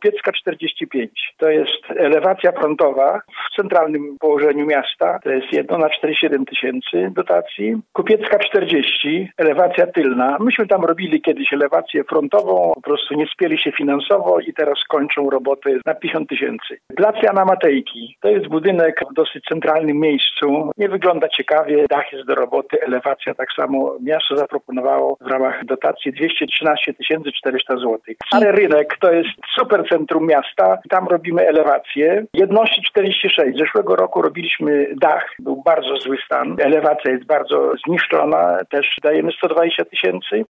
Kupiecka 45. To jest elewacja frontowa w centralnym położeniu miasta. To jest 1 na 47 tysięcy dotacji. Kupiecka 40, elewacja tylna. Myśmy tam robili kiedyś elewację frontową, po prostu nie spieli się finansowo i teraz kończą roboty na 50 tysięcy. Plac Jana Matejki. To jest budynek w dosyć centralnym miejscu. Nie wygląda ciekawie, dach jest do roboty, elewacja tak samo. Miasto zaproponowało w ramach dotacji 213 400 zł. Stary Rynek to jest super centrum miasta. Tam robimy elewację. Jedności 46. Zeszłego roku robiliśmy dach. Był bardzo zły stan. Elewacja jest bardzo zniszczona. Też dajemy 120 tysięcy.